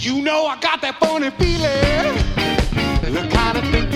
You know I got that funny feeling, the kind of thing